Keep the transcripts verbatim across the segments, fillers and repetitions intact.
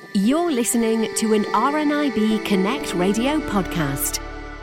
You're listening to an R N I B Connect radio podcast.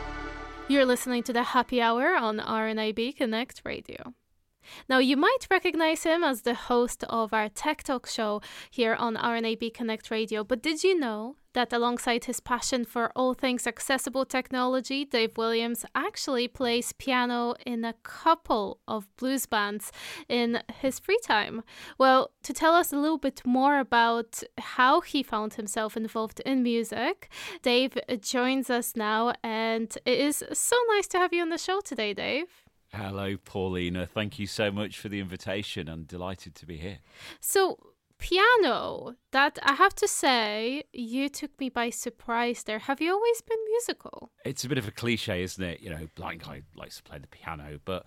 You're listening to the Happy Hour on R N I B Connect Radio. Now, you might recognize him as the host of our Tech Talk show here on R N I B Connect Radio, but did you know that alongside his passion for all things accessible technology, Dave Williams actually plays piano in a couple of blues bands in his free time? Well, to tell us a little bit more about how he found himself involved in music, Dave joins us now, and it is so nice to have you on the show today, Dave. Hello, Paulina. Thank you so much for the invitation. I'm delighted to be here. So, piano, that I have to say, you took me by surprise there. Have you always been musical? It's a bit of a cliche, isn't it? You know, blind guy likes to play the piano, but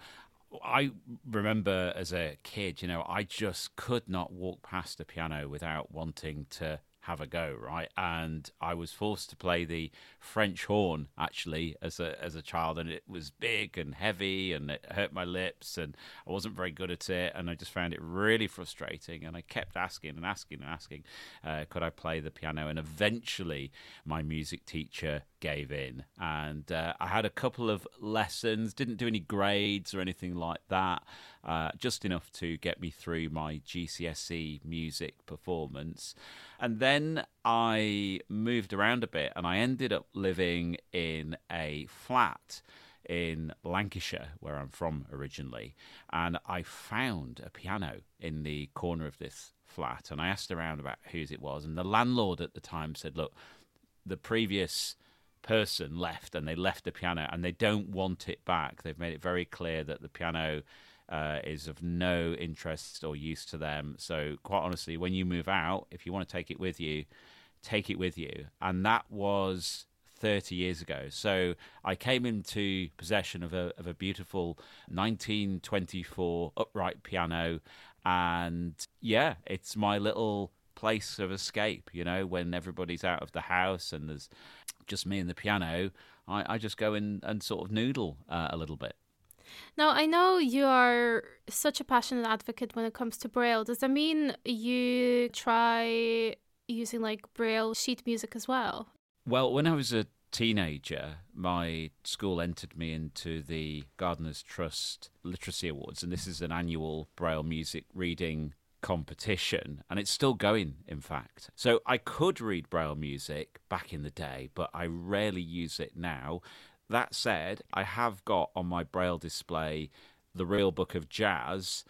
I remember as a kid, you know, I just could not walk past a piano without wanting to have a go, right? And I was forced to play the French horn actually as a as a child, and it was big and heavy and it hurt my lips and I wasn't very good at it, and I just found it really frustrating, and I kept asking and asking and asking uh, could I play the piano, and eventually my music teacher gave in, and uh, I had a couple of lessons, didn't do any grades or anything like that, uh, just enough to get me through my G C S E music performance. And then I moved around a bit, and I ended up living in a flat in Lancashire, where I'm from originally, and I found a piano in the corner of this flat, and I asked around about whose it was, and the landlord at the time said, look, the previous person left, and they left the piano, and they don't want it back. They've made it very clear that the piano uh, is of no interest or use to them. So quite honestly, when you move out, if you want to take it with you, take it with you. And that was thirty years ago. So I came into possession of a of a beautiful nineteen twenty-four upright piano, and yeah, it's my little place of escape. You know, when everybody's out of the house and there's just me and the piano, I, I just go in and sort of noodle uh, a little bit. Now, I know you are such a passionate advocate when it comes to Braille. Does that mean you try using like Braille sheet music as well? Well, when I was a teenager, my school entered me into the Gardeners Trust Literacy Awards, and this is an annual Braille music reading competition, and it's still going, in fact. So I could read Braille music back in the day, but I rarely use it now. That said, I have got on my Braille display the Real Book of Jazz,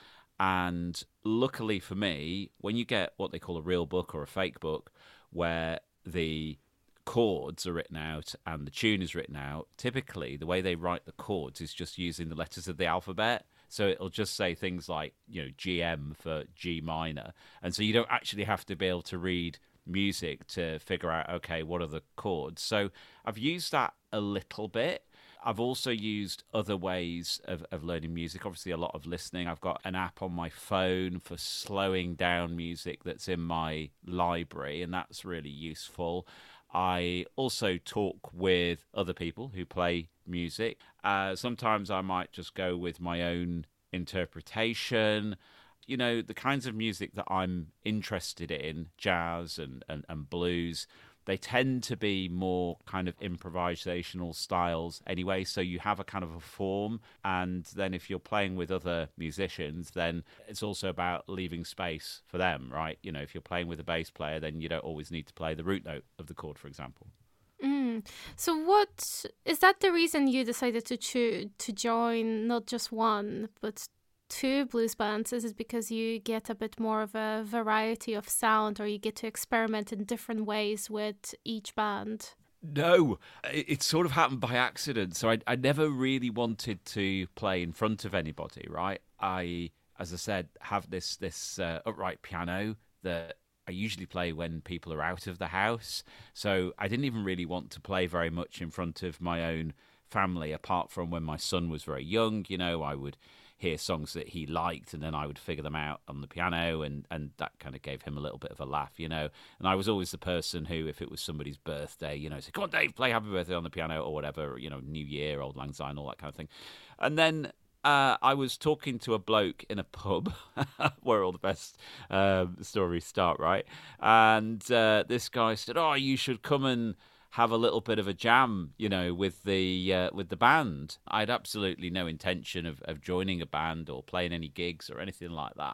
and luckily for me, when you get what they call a real book or a fake book, where the chords are written out and the tune is written out, typically the way they write the chords is just using the letters of the alphabet. So it'll just say things like, you know, G M for G minor. And so you don't actually have to be able to read music to figure out, okay, what are the chords? So I've used that a little bit. I've also used other ways of, of learning music, obviously a lot of listening. I've got an app on my phone for slowing down music that's in my library, and that's really useful. I also talk with other people who play music. Uh, sometimes I might just go with my own interpretation. You know, the kinds of music that I'm interested in, jazz and, and, and blues, they tend to be more kind of improvisational styles anyway, so you have a kind of a form, and then if you're playing with other musicians, then it's also about leaving space for them, right? You know, if you're playing with a bass player, then you don't always need to play the root note of the chord, for example. Mm. So what, is that the reason you decided to choose to join not just one, but two blues bands? Is it because you get a bit more of a variety of sound, or you get to experiment in different ways with each band? No, it, it sort of happened by accident. So I, I never really wanted to play in front of anybody, right? I, as I said, have this this uh, upright piano that I usually play when people are out of the house. So I didn't even really want to play very much in front of my own family, apart from when my son was very young. You know, I would hear songs that he liked, and then I would figure them out on the piano, and, and that kind of gave him a little bit of a laugh, you know. And I was always the person who, if it was somebody's birthday, you know, say, come on, Dave, play Happy Birthday on the piano or whatever, you know, New Year, Auld Lang Syne, all that kind of thing. And then uh, I was talking to a bloke in a pub where all the best um, stories start, right? And uh, this guy said, "Oh, you should come and have a little bit of a jam, you know, with the uh, with the band." I had absolutely no intention of, of joining a band or playing any gigs or anything like that.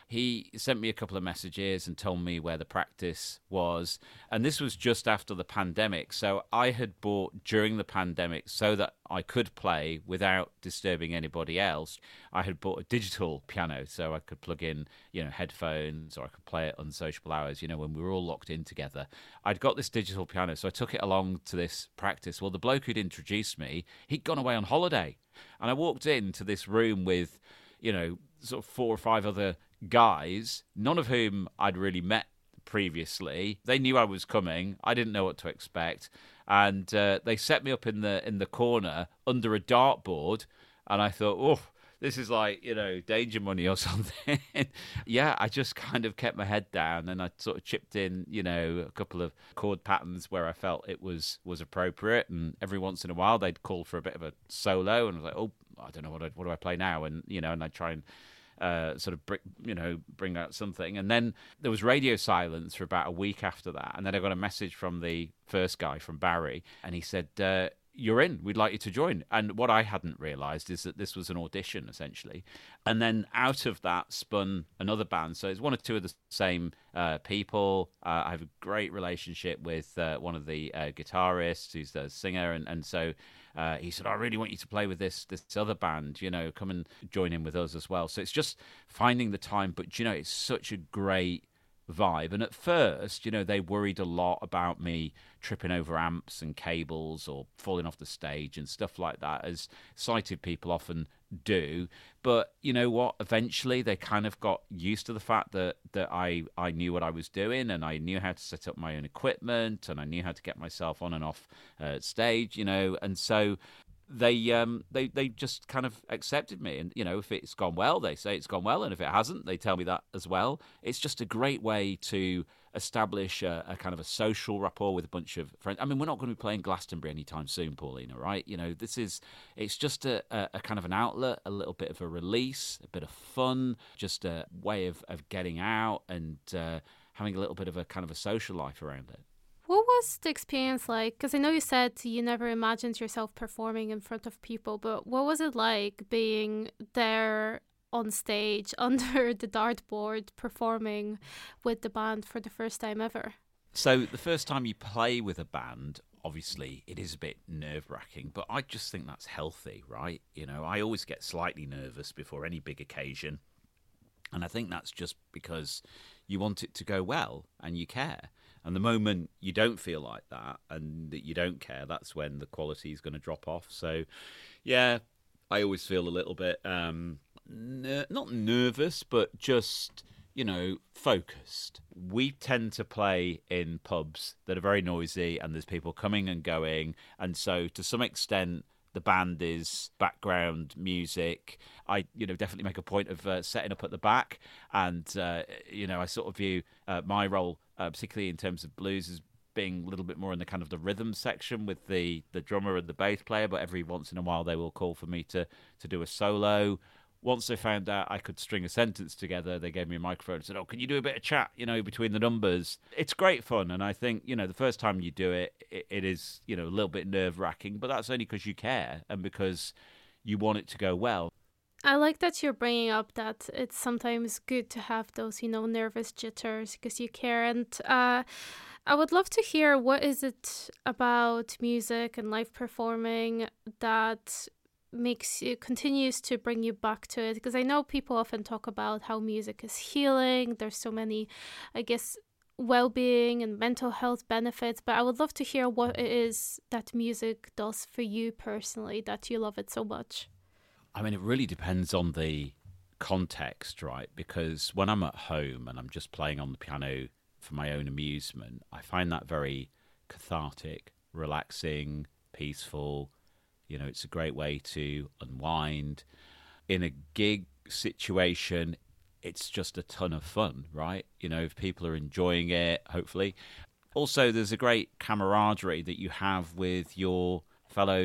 He sent me a couple of messages and told me where the practice was. And this was just after the pandemic. So I had bought during the pandemic so that I could play without disturbing anybody else. I had bought a digital piano so I could plug in, you know, headphones, or I could play it on sociable hours, you know, when we were all locked in together. I'd got this digital piano, so I took it along to this practice. Well, the bloke who'd introduced me, he'd gone away on holiday. And I walked into this room with, you know, sort of four or five other guys, none of whom I'd really met previously. They knew I was coming. I didn't know what to expect, and uh, they set me up in the in the corner under a dartboard. And I thought, oh, this is like, you know, danger money or something. Yeah, I just kind of kept my head down, and I sort of chipped in, you know, a couple of chord patterns where I felt it was was appropriate. And every once in a while, they'd call for a bit of a solo, and I was like, oh, I don't know what I, what do I play now, and you know, and I'd try and Uh, sort of, bring, you know, bring out something. And then there was radio silence for about a week after that. And then I got a message from the first guy, from Barry, and he said, uh, "You're in. We'd like you to join." And what I hadn't realised is that this was an audition, essentially. And then out of that spun another band. So it's one or two of the same uh, people. Uh, I have a great relationship with uh, one of the uh, guitarists, who's the singer, and, and so Uh, he said, "I really want you to play with this this other band, you know, come and join in with us as well." So it's just finding the time. But, you know, it's such a great vibe. And at first, you know, they worried a lot about me tripping over amps and cables or falling off the stage and stuff like that, as sighted people often do. But you know what? Eventually, they kind of got used to the fact that that I, I knew what I was doing, and I knew how to set up my own equipment, and I knew how to get myself on and off uh, stage, you know, and so they um they they just kind of accepted me. And you know, if it's gone well, they say it's gone well, and if it hasn't, they tell me that as well. It's just a great way to establish a, a kind of a social rapport with a bunch of friends. I mean, we're not going to be playing Glastonbury anytime soon, Paulina, right? You know, this is, it's just a, a, a kind of an outlet, a little bit of a release, a bit of fun, just a way of, of getting out and uh, having a little bit of a kind of a social life around it. What was the experience like? Because I know you said you never imagined yourself performing in front of people, but what was it like being there on stage under the dartboard performing with the band for the first time ever? So the first time you play with a band, obviously it is a bit nerve-wracking, but I just think that's healthy, right? You know, I always get slightly nervous before any big occasion, and I think that's just because you want it to go well and you care. And the moment you don't feel like that and that you don't care, that's when the quality is going to drop off. So, yeah, I always feel a little bit, um, ner- not nervous, but just, you know, focused. We tend to play in pubs that are very noisy and there's people coming and going. And so to some extent, the band is background music. I, you know, definitely make a point of uh, setting up at the back. And, uh, you know, I sort of view uh, my role, uh, particularly in terms of blues, as being a little bit more in the kind of the rhythm section with the, the drummer and the bass player. But every once in a while they will call for me to, to do a solo. Once they found out I could string a sentence together, they gave me a microphone and said, "Oh, can you do a bit of chat, you know, between the numbers?" It's great fun. And I think, you know, the first time you do it, it, it is, you know, a little bit nerve-wracking, but that's only because you care and because you want it to go well. I like that you're bringing up that it's sometimes good to have those, you know, nervous jitters because you care. And uh, I would love to hear, what is it about music and live performing that makes you, continues to bring you back to it? Because I know people often talk about how music is healing. There's so many, I guess, well-being and mental health benefits, but I would love to hear what it is that music does for you personally, that you love it so much. I mean, it really depends on the context, right? Because when I'm at home and I'm just playing on the piano for my own amusement, I find that very cathartic, relaxing, peaceful. You know, it's a great way to unwind. In a gig situation, it's just a ton of fun, right? You know, if people are enjoying it, hopefully. Also, there's a great camaraderie that you have with your fellow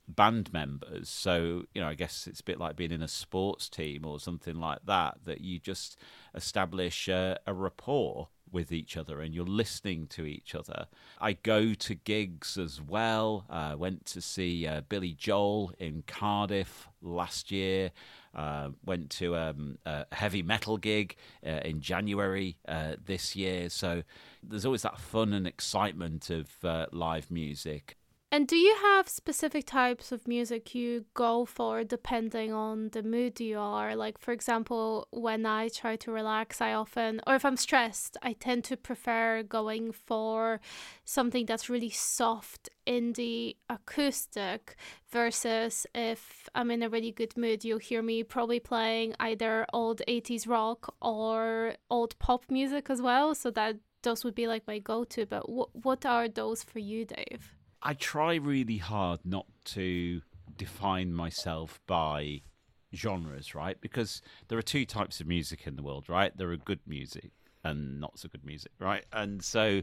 band members. So, you know, I guess it's a bit like being in a sports team or something like that, that you just establish a, a rapport with each other and you're listening to each other. I go to gigs as well. I uh, went to see uh, Billy Joel in Cardiff last year. Uh, went to um, a heavy metal gig uh, in January uh, this year. So there's always that fun and excitement of uh, live music. And do you have specific types of music you go for depending on the mood you are? Like, for example, when I try to relax, I often, or if I'm stressed, I tend to prefer going for something that's really soft, indie, acoustic, versus if I'm in a really good mood, you'll hear me probably playing either old eighties rock or old pop music as well. So that those would be like my go-to. But w- what are those for you, Dave? I try really hard not to define myself by genres, right? Because there are two types of music in the world, right? There are good music and not so good music, right? And so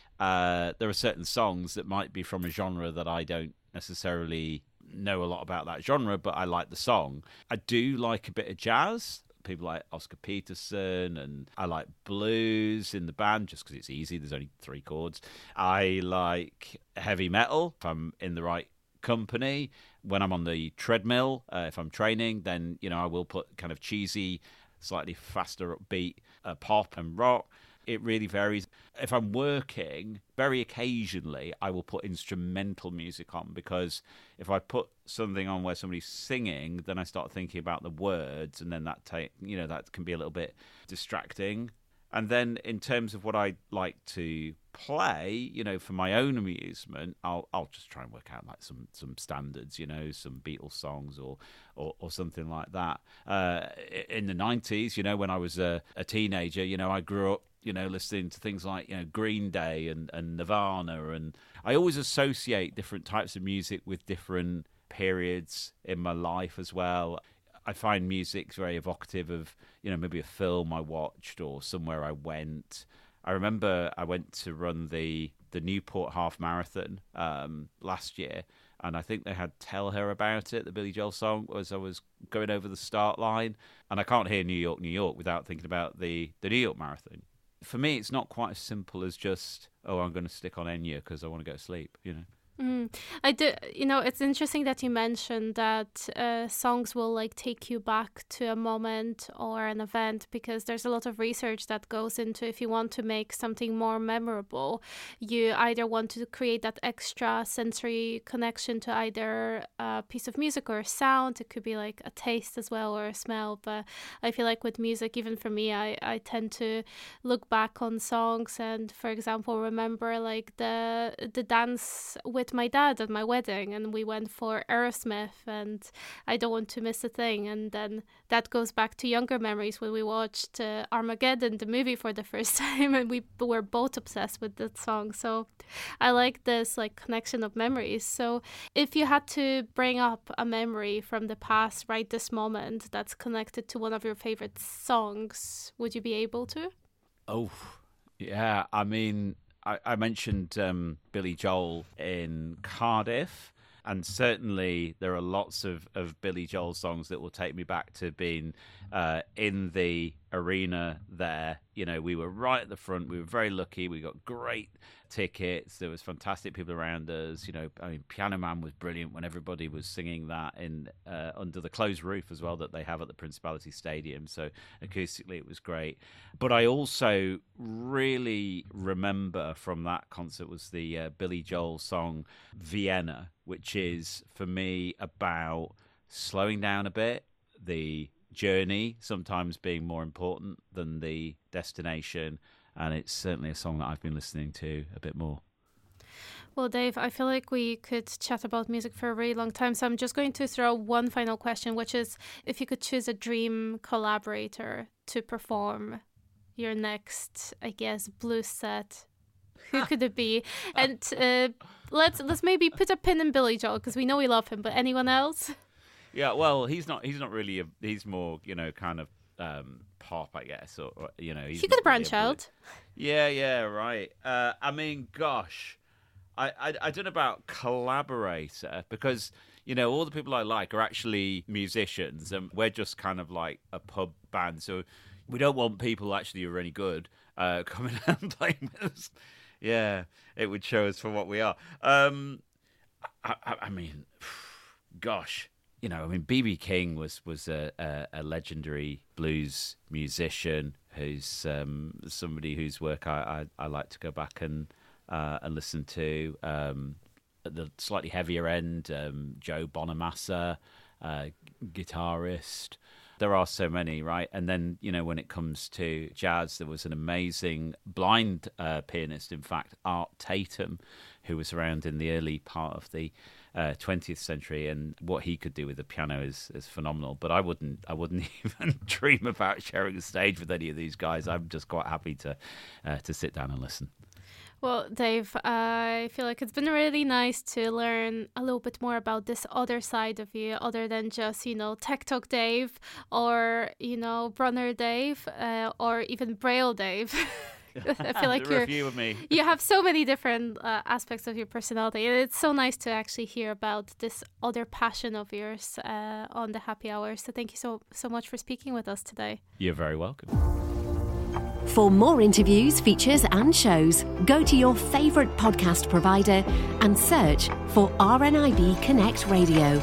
uh, there are certain songs that might be from a genre that I don't necessarily know a lot about that genre, but I like the song. I do like a bit of jazz. People like Oscar Peterson, and I like blues in the band just because it's easy. There's only three chords. I like heavy metal if I'm in the right company. When I'm on the treadmill, uh, if I'm training, then, you know, I will put kind of cheesy, slightly faster upbeat uh, pop and rock. It really varies. If I'm working, very occasionally I will put instrumental music on, because if I put something on where somebody's singing, then I start thinking about the words, and then that take you know that can be a little bit distracting. And then in terms of what I like to play, you know, for my own amusement, I'll I'll just try and work out like some some standards, you know, some Beatles songs or or, or something like that. Uh, in the nineties, you know, when I was a, a teenager, you know, I grew up, you know, listening to things like, you know, Green Day and, and Nirvana. And I always associate different types of music with different periods in my life as well. I find music very evocative of, you know, maybe a film I watched or somewhere I went. I remember I went to run the, the Newport Half Marathon um, last year, and I think they had Tell Her About It, the Billy Joel song, as I was going over the start line. And I can't hear New York, New York without thinking about the, the New York Marathon. For me, it's not quite as simple as just, oh, I'm going to stick on Enya because I want to go to sleep, you know. Mm. I do, you know, it's interesting that you mentioned that uh, songs will like take you back to a moment or an event, because there's a lot of research that goes into, if you want to make something more memorable, you either want to create that extra sensory connection to either a piece of music or a sound. It could be like a taste as well, or a smell. But I feel like with music, even for me, I, I tend to look back on songs and, for example, remember like the the dance with my dad at my wedding, and we went for Aerosmith and I Don't Want to Miss a Thing. And then that goes back to younger memories when we watched uh, Armageddon, the movie, for the first time, and we were both obsessed with that song. So I like this like connection of memories. So if you had to bring up a memory from the past right this moment that's connected to one of your favorite songs, would you be able to? Oh, yeah. I mean, I, I mentioned um, Billy Joel in Cardiff, and certainly there are lots of, of Billy Joel songs that will take me back to being uh, in the arena there. You know, we were right at the front. We were very lucky. We got great tickets. There was fantastic people around us. You know, I mean, Piano Man was brilliant when everybody was singing that in uh, under the closed roof as well that they have at the Principality Stadium. So acoustically, it was great. But I also really remember from that concert was the uh, Billy Joel song Vienna, which is for me about slowing down a bit, the journey sometimes being more important than the destination. And it's certainly a song that I've been listening to a bit more. Well, Dave, I feel like we could chat about music for a really long time. So I'm just going to throw one final question, which is if you could choose a dream collaborator to perform your next, I guess, blues set, who could it be? And uh, let's let's maybe put a pin in Billy Joel, because we know we love him, but anyone else? Yeah, well, he's not he's not really, a, he's more, you know, kind of um, pop, I guess, or, or you know. He's you could not branch really out. Yeah, yeah, right. Uh, I mean, gosh, I, I I don't know about collaborator, because, You know, all the people I like are actually musicians, and we're just kind of like a pub band. So we don't want people actually who are really good uh, coming out and playing with us. Yeah, it would show us for what we are. Um, I, I, I mean, gosh. You know, I mean, B B King was was a, a, a legendary blues musician who's um, somebody whose work I, I, I like to go back and uh, and listen to. Um, at the slightly heavier end, um, Joe Bonamassa, uh, guitarist. There are so many, right? And then, you know, when it comes to jazz, there was an amazing blind uh, pianist, in fact, Art Tatum, who was around in the early part of the uh, twentieth century, and what he could do with the piano is, is phenomenal. But I wouldn't, I wouldn't even dream about sharing a stage with any of these guys. I'm just quite happy to uh, to sit down and listen. Well, Dave, I feel like it's been really nice to learn a little bit more about this other side of you, other than just, you know, Tech Talk Dave, or, you know, Brunner Dave, uh, or even Braille Dave. I feel like you're, review of me. you have so many different uh, aspects of your personality, and it's so nice to actually hear about this other passion of yours uh, on the Happy Hour. So thank you so so much for speaking with us today. You're very welcome. For more interviews, features and shows, go to your favourite podcast provider and search for R N I B Connect Radio.